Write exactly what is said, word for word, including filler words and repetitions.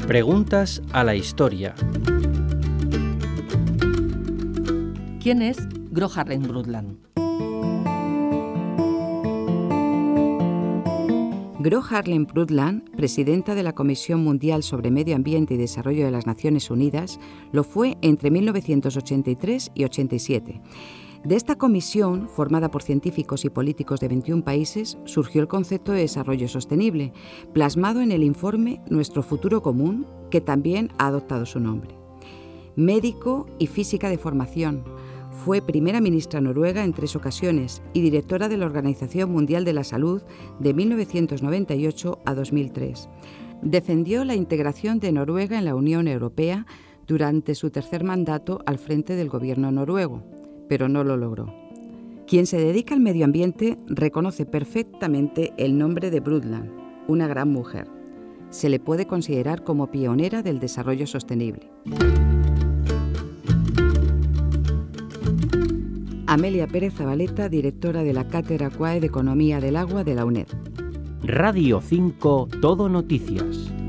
Preguntas a la historia. ¿Quién es Gro Harlem Brundtland? Gro Harlem Brundtland, presidenta de la Comisión Mundial sobre Medio Ambiente y Desarrollo de las Naciones Unidas, lo fue entre mil novecientos ochenta y tres y ochenta y siete. De esta comisión, formada por científicos y políticos de veintiún países, surgió el concepto de desarrollo sostenible, plasmado en el informe Nuestro futuro común, que también ha adoptado su nombre. Médico y física de formación, fue primera ministra noruega en tres ocasiones y directora de la Organización Mundial de la Salud de mil novecientos noventa y ocho a dos mil tres. Defendió la integración de Noruega en la Unión Europea durante su tercer mandato al frente del gobierno noruego, pero no lo logró. Quien se dedica al medio ambiente reconoce perfectamente el nombre de Brundtland, una gran mujer. Se le puede considerar como pionera del desarrollo sostenible. Amelia Pérez Zabaleta, directora de la Cátedra C U A E de Economía del Agua de la UNED. Radio cinco, Todo Noticias.